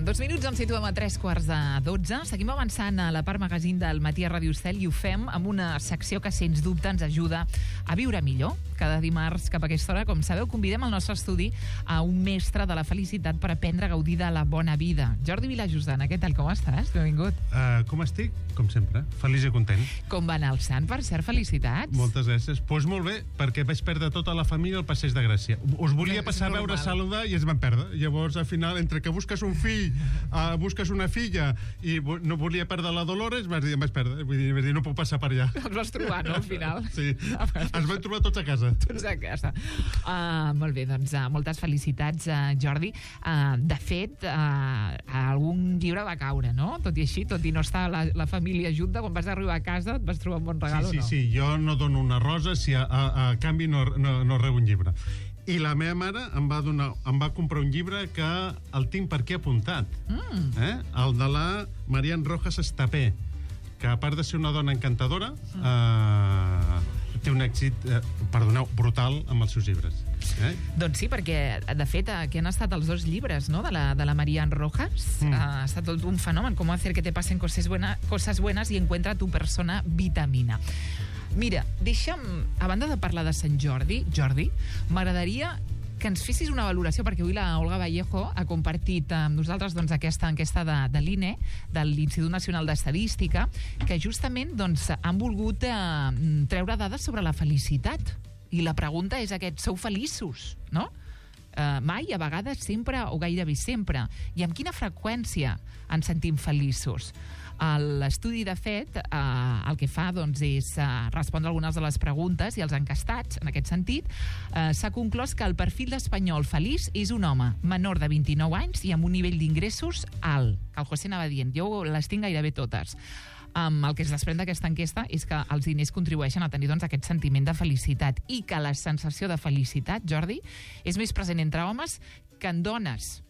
2 minuts ens situem a 3:45. Seguim avançant a la part magazín del Matí a Ràdio Estel i ho fem amb una secció que, sens dubte, ens ajuda a viure millor. Cada dimarts, cap a aquesta hora, com sabeu, convidem al nostre estudi a un mestre de la felicitat per aprendre a gaudir de la bona vida. Jordi Vilajosana, què tal, com estàs? Benvingut. Com estic? Com sempre, feliç i content. Com va anar el sant, per cert? Felicitats. Moltes gràcies. Doncs molt bé, perquè vaig perdre tota la família al Passeig de Gràcia. Us volia passar a veure, saludar, i es van perdre. Llavors, al final, entre que busques un fill, busques una filla, i no volia perdre la Dolores, em vaig perdre. Vull dir, no puc passar per allà. Els vas trobar, no, al final? Sí, ens vam trobar tots a casa. Tots a casa. Molt bé, doncs moltes felicitats, Jordi. De fet, algun llibre va caure, no? Tot i així, tot i no estar la família junta, quan vas arribar a casa et vas trobar un bon regal, o no? Sí, jo no dono una rosa si a canvi no rebo un llibre. I la meva mare em va comprar un llibre que el tinc per aquí apuntat. El de la Marian Rojas Estapé, que a part de ser una dona encantadora, té un èxit, brutal amb els seus llibres. Doncs sí, perquè de fet aquí han estat els dos llibres, no?, de la Marian Rojas. Ha estat tot un fenomen, com hacer que te pasen cosas buenas y encuentra tu persona vitamina. Mira, deixa'm, a banda de parlar de Sant Jordi, m'agradaria que ens fessis una valoració, perquè avui la Olga Vallejo ha compartit amb nosaltres aquesta enquesta de l'INE, de l'Institut Nacional d'Estadística, que justament han volgut treure dades sobre la felicitat. I la pregunta és sou feliços, no? Mai, a vegades, sempre o gairebé sempre. I amb quina freqüència ens sentim feliços? L'estudi, de fet, el que fa és respondre algunes de les preguntes, i els enquestats, en aquest sentit, s'ha conclòs que el perfil d'espanyol feliç és un home menor de 29 anys i amb un nivell d'ingressos alt, que el José anava dient. Jo les tinc gairebé totes. El que es desprèn d'aquesta enquesta és que els diners contribueixen a tenir aquest sentiment de felicitat, i que la sensació de felicitat, Jordi, és més present entre homes que en dones.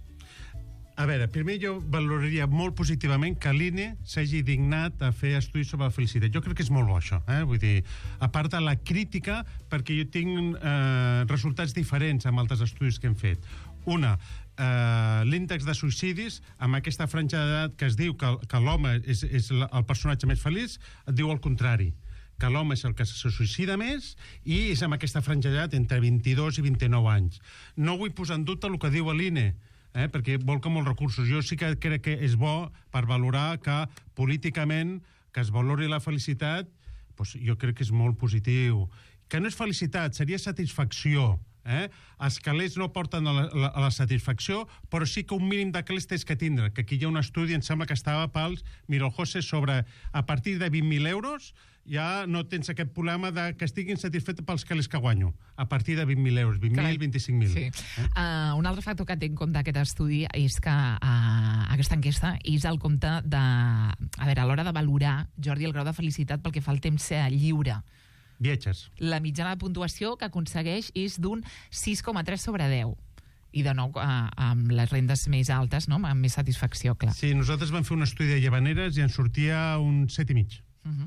A veure, primer jo valoraria molt positivament que l'INE s'hagi dignat a fer estudis sobre la felicitat. Jo crec que és molt bo, això. Vull dir, a part de la crítica, perquè jo tinc resultats diferents amb altres estudis que hem fet. Una, l'índex de suïcidis, amb aquesta franja d'edat que es diu que l'home és el personatge més feliç, et diu el contrari, que l'home és el que se suïcida més, i és amb aquesta franja d'edat entre 22 i 29 anys. No vull posar en dubte el que diu l'INE, perquè vol que molts recursos. Jo sí que crec que és bo per valorar que políticament que es valori la felicitat, jo crec que és molt positiu. Que no és felicitat, seria satisfacció. Els calés no porten a la satisfacció, però sí que un mínim de calés tens que tindre, que aquí hi ha un estudi, em sembla que estava pels José, sobre a partir de 20.000 euros ja no tens aquest problema de que estiguin satisfets pels calés que guanyo, a partir de 20.000 euros, 20.000, 25.000. Sí. Un altre factor que té en compte aquest estudi és que aquesta enquesta és el compte de, a l'hora de valorar, Jordi, el grau de felicitat pel que fa al temps lliure. Viatges. La mitjana de puntuació que aconsegueix és d'un 6,3 sobre 10. I de nou, amb les rendes més altes, no?, amb més satisfacció, clar. Sí, nosaltres vam fer un estudi de llavaneres i ens sortia un 7,5.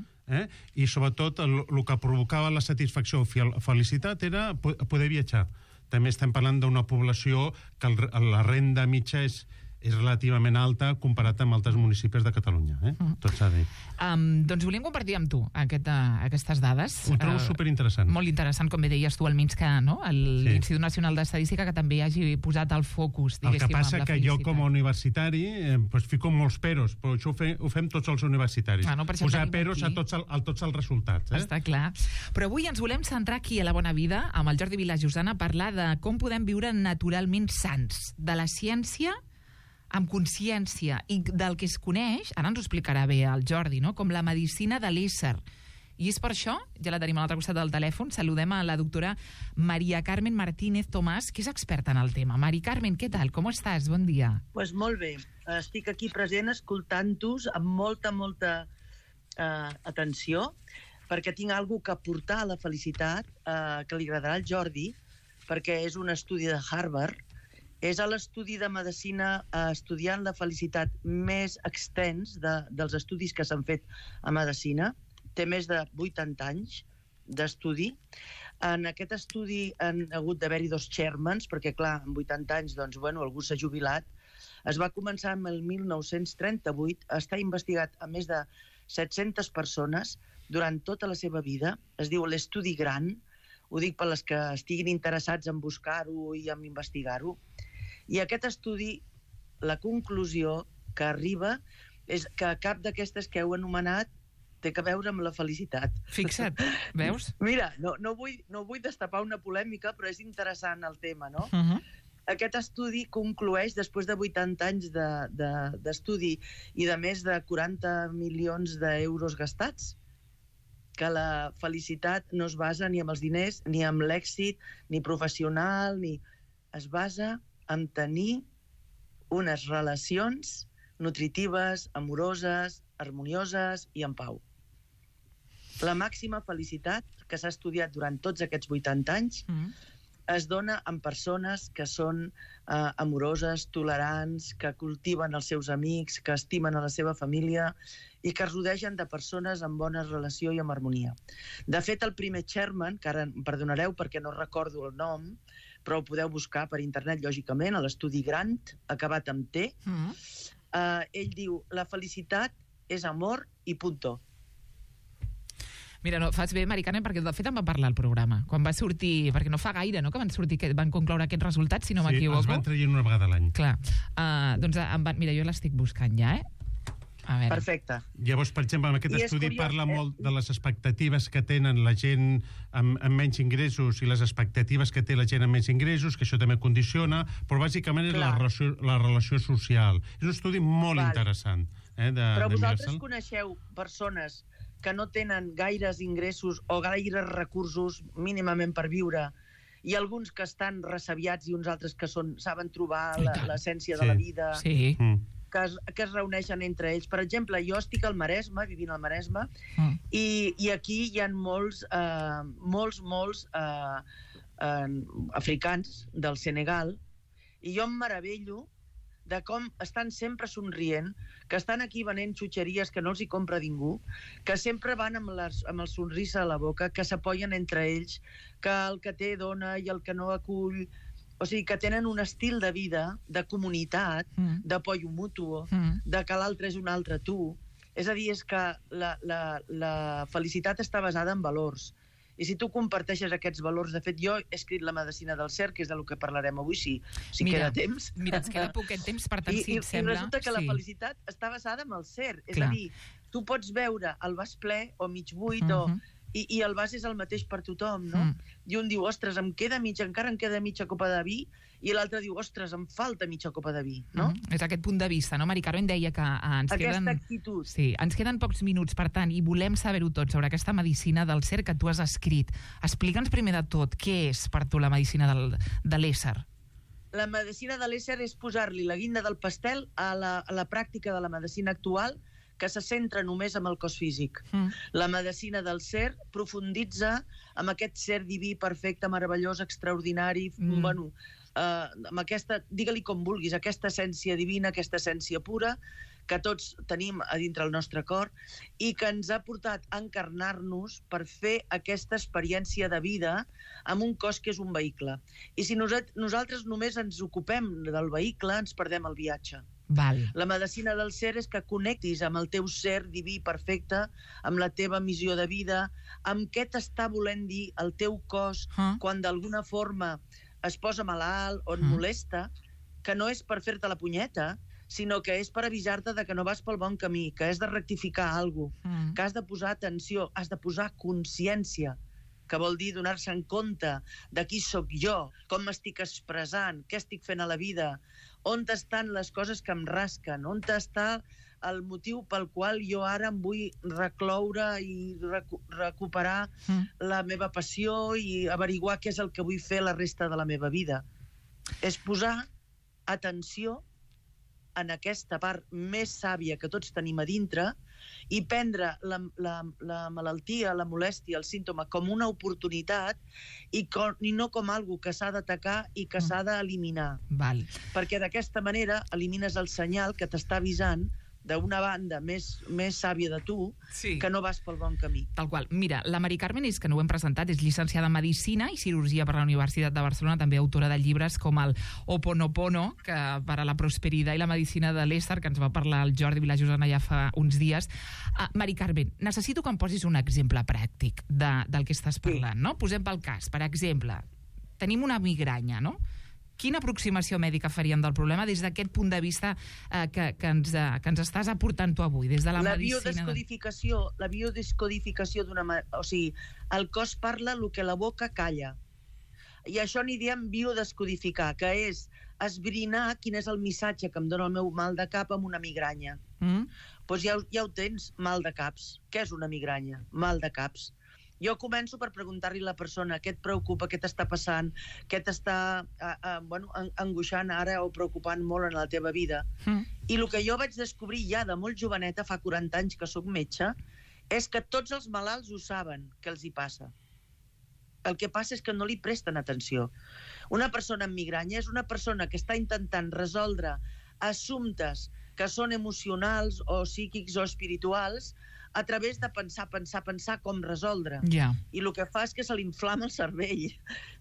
I sobretot el que provocava la satisfacció o felicitat era poder viatjar. També estem parlant d'una població que la renda mitja és relativament alta comparat amb altres municipis de Catalunya. Tot s'ha dit. Doncs volíem compartir amb tu aquestes dades. Ho trobo superinteressant. Molt interessant, com bé deies tu, almenys que l'Institut Nacional d'Estadística, que també hagi posat el focus, diguéssim, el que passa que jo, com a universitari, fico molts peros, però això ho fem tots els universitaris. Posar peros a tots els resultats. Està clar. Però avui ens volem centrar aquí a la bona vida, amb el Jordi Vilajosana, a parlar de com podem viure naturalment sants, de la ciència amb consciència i del que es coneix, ara ens ho explicarà bé el Jordi, no?, com la medicina de l'ésser. I és per això, ja la tenim a l'altre costat del telèfon, saludem a la doctora Maria Carmen Martínez Tomàs, que és experta en el tema. Maria Carmen, què tal? Com estàs? Bon dia. Pues molt bé. Estic aquí present escoltant-vos amb molta atenció, perquè tinc alguna que aportar a la felicitat que li agradarà al Jordi, perquè és un estudi de Harvard. És l'estudi de medicina estudiant la felicitat més extens dels estudis que s'han fet a medicina. Té més de 80 anys d'estudi. En aquest estudi han hagut d'haver-hi 2 chairmans, perquè clar, en 80 anys, doncs, bueno, algú s'ha jubilat. Es va començar en el 1938, està investigat a més de 700 persones durant tota la seva vida. Es diu l'estudi gran, ho dic per les que estiguin interessats en buscar-ho i en investigar-ho. I aquest estudi, la conclusió que arriba és que cap d'aquestes que heu anomenat té a veure amb la felicitat. Fixa't, veus? Mira, no vull destapar una polèmica, però és interessant el tema, no? Aquest estudi conclueix, després de 80 anys d'estudi i de més de 40 milions d'euros gastats, que la felicitat no es basa ni en els diners, ni en l'èxit, ni professional, ni... Es basa en tenir unes relacions nutritives, amoroses, harmonioses i en pau. La màxima felicitat que s'ha estudiat durant tots aquests 80 anys es dona en persones que són amoroses, tolerants, que cultiven els seus amics, que estimen a la seva família i que es rodegen de persones amb bona relació i amb harmonia. De fet, el primer chairman, que ara em perdonareu perquè no recordo el nom, però ho podeu buscar per internet, lògicament, a l'estudi Grant, acabat amb T, ell diu, la felicitat és amor i punto. Mira, no, fas bé, Mari Carmen, perquè de fet en va parlar al programa. Quan va sortir, perquè no fa gaire, no?, que van concloure aquests resultats, si no m'equivoco. Sí, els van traient una vegada a l'any. Clar. Doncs, mira, jo l'estic buscant ja, A veure. Perfecte. Llavors, per exemple, en aquest estudi parla molt de les expectatives que tenen la gent amb menys ingressos i les expectatives que té la gent amb menys ingressos, que això també condiciona, però bàsicament és la relació social. És un estudi molt interessant. Però vosaltres coneixeu persones que no tenen gaires ingressos o gaires recursos mínimament per viure, i alguns que estan ressabiats i uns altres que saben trobar l'essència de la vida, que es reuneixen entre ells. Per exemple, jo estic al Maresme, vivint al Maresme, i aquí hi ha molts africans del Senegal, i jo em meravello de com estan sempre somrient, que estan aquí venent xutxeries que no els hi compra ningú, que sempre van amb el somrís a la boca, que s'apoyen entre ells, que el que té dona i el que no acull... O sigui, que tenen un estil de vida, de comunitat, d'apoyo mutuo, de que l'altre és un altre tu. És a dir, és que la felicitat està basada en valors. I si tu comparteixes aquests valors... De fet, jo he escrit La medicina del ser, que és del que parlarem avui, si queda temps. Mira, ens queda poquet temps, per tant, si et sembla... I resulta que la felicitat està basada en el ser. És a dir, tu pots veure el vas ple o mig buit i el vas és el mateix per tothom, no? I un diu, ostres, encara em queda mitja copa de vi, i l'altre diu, ostres, em falta mitja copa de vi, no? És aquest punt de vista, no? Mari Carmen deia que ens queden... Aquesta actitud. Sí, ens queden pocs minuts, per tant, i volem saber-ho tot sobre aquesta medicina del ser que tu has escrit. Explica'ns primer de tot què és per tu la medicina de l'ésser. La medicina de l'ésser és posar-li la guinda del pastel a la pràctica de la medicina actual, que se centra només en el cos físic. La medicina del ser profunditza amb aquest ser diví, perfecte, meravellós, extraordinari, amb aquesta, digue-li com vulguis, aquesta essència divina, aquesta essència pura, que tots tenim a dintre el nostre cor, i que ens ha portat a encarnar-nos per fer aquesta experiència de vida amb un cos que és un vehicle. I si nosaltres només ens ocupem del vehicle, ens perdem el viatge. La medicina del ser és que connectis amb el teu ser diví perfecte, amb la teva missió de vida, amb què t'està volent dir el teu cos quan d'alguna forma es posa malalt o et molesta, que no és per fer-te la punyeta, sinó que és per avisar-te de que no vas pel bon camí, que has de rectificar alguna cosa, que has de posar atenció, has de posar consciència, que vol dir donar-se en compte de qui sóc jo, com m'estic expressant, què estic fent a la vida, on estan les coses que em rasquen, on està el motiu pel qual jo ara em vull recloure i recuperar la meva passió i averiguar què és el que vull fer la resta de la meva vida. És posar atenció en aquesta part més sàvia que tots tenim a dintre i prendre la malaltia, la molèstia, el símptoma com una oportunitat i no com algo que s'ha d'atacar i que s'ha d'eliminar. Perquè d'aquesta manera elimines el senyal que t'està avisant d'una banda més sàvia de tu, Sí. que no vas pel bon camí. Tal qual. Mira, la Mari Carmen, és que no ho hem presentat, és llicenciada en Medicina i Cirurgia per la Universitat de Barcelona, també autora de llibres com el Oponopono, que per a la prosperitat i la medicina de l'ésser, que ens va parlar el Jordi Vilajosana ja fa uns dies. Mari Carmen, necessito que em posis un exemple pràctic del que estàs parlant, no? Posem pel cas, per exemple, tenim una migranya, no? Quina aproximació mèdica faríem del problema des d'aquest punt de vista que ens estàs aportant tu avui, des de la medicina? La biodescodificació d'una... O sigui, el cos parla el que la boca calla. I això n'hi diem biodescodificar, que és esbrinar quin és el missatge que em dona el meu mal de cap amb una migranya. Doncs ja ho tens, mal de caps. Què és una migranya? Mal de caps. Jo començo per preguntar-li a la persona què et preocupa, què t'està passant, què t'està angoixant ara o preocupant molt en la teva vida. I el que jo vaig descobrir ja de molt joveneta, fa 40 anys que sóc metge, és que tots els malalts ho saben què els hi passa. El que passa és que no li presten atenció. Una persona amb migranya és una persona que està intentant resoldre assumptes que són emocionals o psíquics o espirituals a través de pensar com resoldre. I el que fa és que se li inflama el cervell.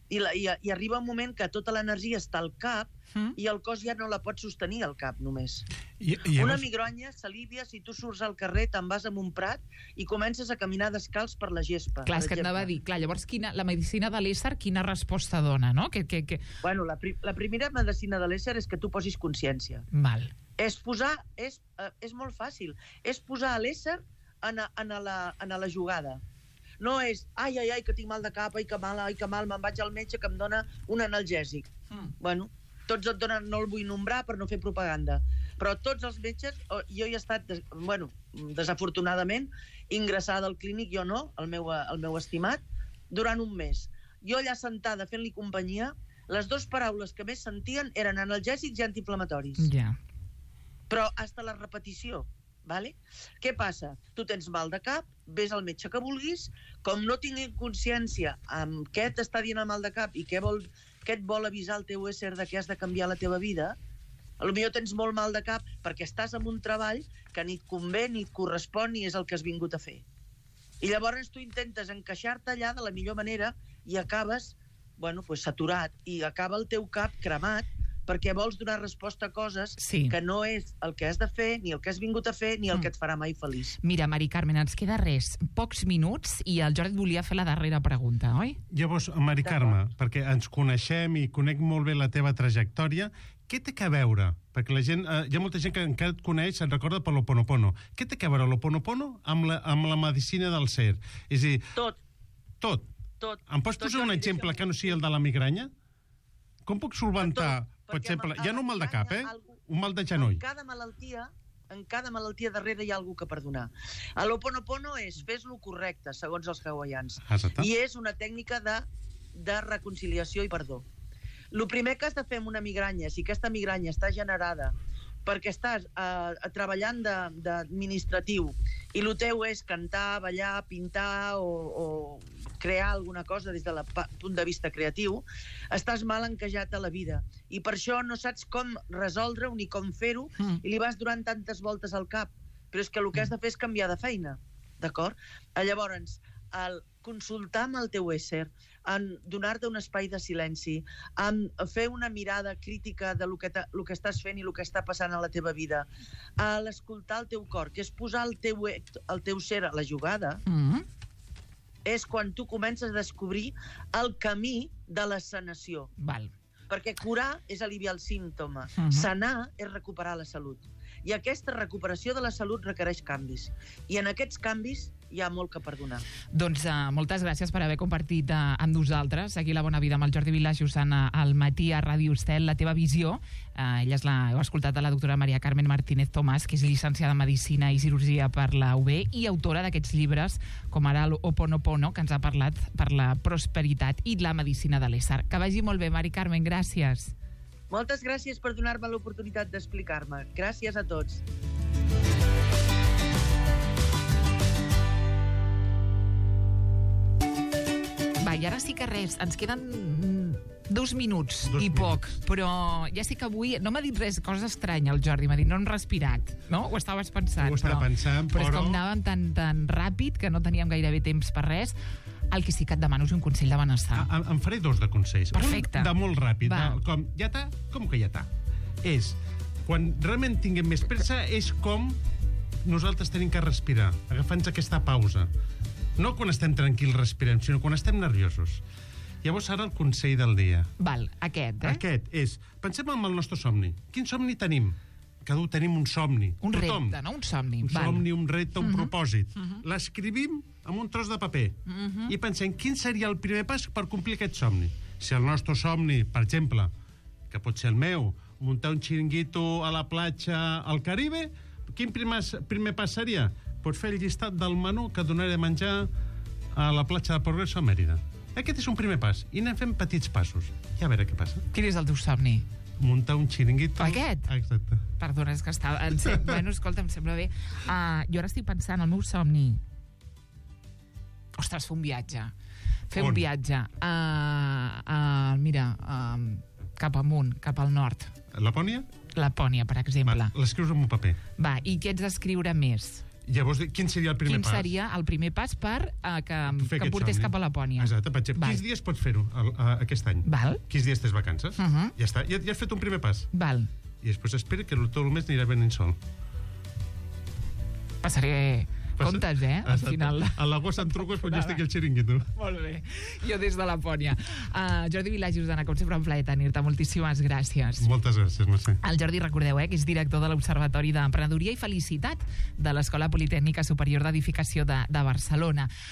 I arriba un moment que tota l'energia està al cap i el cos ja no la pot sostenir al cap només. Una migranya s'alivia si tu surts al carrer, te'n vas a un prat i comences a caminar descalç per la gespa. Clar, és que anava a dir, llavors la medicina de l'ésser quina resposta dona, no? Bueno, la primera medicina de l'ésser és que tu posis consciència. És molt fàcil. És posar l'ésser en la jugada. No és, ai, que tinc mal de cap, ai, que mal, me'n vaig al metge que em dona un analgèsic. Bueno, tots et donen, no el vull nombrar per no fer propaganda, però tots els metges, jo he estat, desafortunadament, ingressada al clínic, jo no, el meu estimat, durant un mes. Jo allà sentada fent-li companyia, les dues paraules que més sentien eren analgèsics i antiinflamatoris. Però hasta la repetició. Què passa? Tu tens mal de cap, ves al metge que vulguis, com no tinguin consciència amb què t'està dient el mal de cap i què et vol avisar el teu ésser de què has de canviar la teva vida, potser tens molt mal de cap perquè estàs en un treball que ni et convé, ni et correspon, ni és el que has vingut a fer. I llavors tu intentes encaixar-te allà de la millor manera i acabes, saturat, i acaba el teu cap cremat perquè vols donar resposta a coses que no és el que has de fer, ni el que has vingut a fer, ni el que et farà mai feliç. Mira, Mari Carmen, ens queda pocs minuts i el Jordi et volia fer la darrera pregunta, oi? Llavors, Mari Carme, perquè ens coneixem i conec molt bé la teva trajectòria, què té a veure? Perquè hi ha molta gent que encara et coneix, se'n recorda per l'Ho'oponopono. Què té a veure l'Ho'oponopono amb la medicina del ser? És a dir... Tot. Em pots posar un exemple que no sigui el de la migranya? Com puc solventar... Per exemple, ja no un mal de cap, un mal de genoll. En cada malaltia darrere hi ha algú que perdonar. L'Ho'oponopono és fes-lo correcte, segons els hawaians. I és una tècnica de reconciliació i perdó. El primer que has de fer amb una migranya, si aquesta migranya està generada perquè estàs treballant d'administratiu i el teu és cantar, ballar, pintar o crear alguna cosa des del punt de vista creatiu, estàs mal encaixat a la vida. I per això no saps com resoldre-ho ni com fer-ho i li vas donant tantes voltes al cap. Però és que el que has de fer és canviar de feina. D'acord? Llavors, el consultar amb el teu ésser, en donar-te un espai de silenci, en fer una mirada crítica de lo que estàs fent i el que està passant a la teva vida, a l'escoltar el teu cor, que és posar el teu ser a la jugada, és quan tu comences a descobrir el camí de la sanació. Perquè curar és aliviar el símptoma, sanar és recuperar la salut. I aquesta recuperació de la salut requereix canvis. I en aquests canvis hi ha molt que perdonar. Doncs moltes gràcies per haver compartit amb nosaltres aquí La Bona Vida amb el Jordi Vilajosana al matí a Ràdio Estel, la teva visió. Ella heu escoltat a la doctora Maria Carmen Martínez Tomàs, que és llicenciada en Medicina i Cirurgia per la UB i autora d'aquests llibres, com ara l'Ho'oponopono, que ens ha parlat per la prosperitat i la medicina de l'ésser. Que vagi molt bé, Mari Carmen, gràcies. Moltes gràcies per donar-me l'oportunitat d'explicar-me. Gràcies a tots. Va, i ara sí que res, ens queden 2 minuts 2 i poc, minuts. però ja sé que avui no m'ha dit res, cosa estranya el Jordi, m'ha dit no hem respirat, no? Ho estaves pensant. Ho estava pensant, però és però- com anàvem tan ràpid que no teníem gairebé temps per res. El que sí que et demano és un consell de benestar. Em faré 2 de consells. Perfecte. Un de molt ràpid. Va. Com, ja està? Com que ja està? És, quan realment tinguem més pressa, és com nosaltres tenim que respirar, agafant-nos aquesta pausa. No quan estem tranquils respirem, sinó quan estem nerviosos. Llavors, ara el consell del dia. Val, aquest, eh? Aquest és, pensem en el nostre somni. Quin somni tenim? Cada un tenim un somni. Un Tothom. repte, no? Un somni. Un Val. somni, un repte, un propòsit. L'escrivim amb un tros de paper i pensem quin seria el primer pas per complir aquest somni. Si el nostre somni, per exemple, que pot ser el meu, muntar un xiringuito a la platja al Caribe, quin primer pas seria? Pots fer el llistat del menú que donaré de menjar a la platja de Progreso a Mèrida. Aquest és un primer pas, i anem fent petits passos. I a veure què passa. Quin és el teu somni? Muntar un xiringuito... Aquest? Exacte. Perdona, és que estava... Bueno, escolta, em sembla bé. Jo ara estic pensant, el meu somni... Ostres, fer un viatge. Fer On? un viatge. Mira, cap amunt, cap al nord. Lapònia? Lapònia, per exemple. L'escrius en un paper. Va, i què ets d'escriure més? Llavors, quin seria el primer Quin pas? seria el primer pas per que Fer em aquest portés somni. cap a Lapònia? Exacte, per exemple, Val. quins dies pots fer-ho aquest any? Val, Quins dies tens vacances? Mhm. Ja està, ja has fet un primer pas. val. I després espera que tot el mes anirà venint sol. Passaré comptes, al final. A l'agost en trucos, però jo estic al xiringuito. Molt bé. Jo des de Lapònia. Jordi Vilà i Susana, com sempre, un plaer tenir-te. Moltíssimes gràcies. Moltes gràcies, Mercè. El Jordi, recordeu, que és director de l'Observatori d'Emprenedoria i Felicitat de l'Escola Politècnica Superior d'Edificació de Barcelona.